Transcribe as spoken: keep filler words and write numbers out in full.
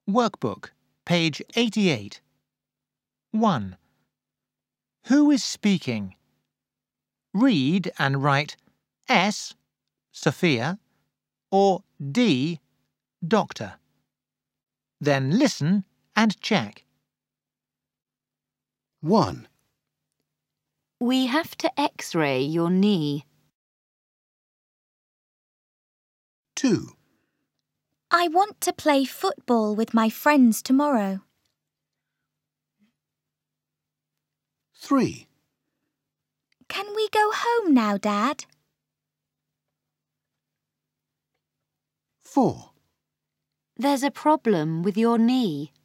Workbook, page eighty-eight. one. Who is speaking? Read and write S, Sophia, or D, Doctor. Then listen and check. one. We have to X-ray your knee. two. I want to play football with my friends tomorrow. three. Can we go home now, Dad? four. There's a problem with your knee.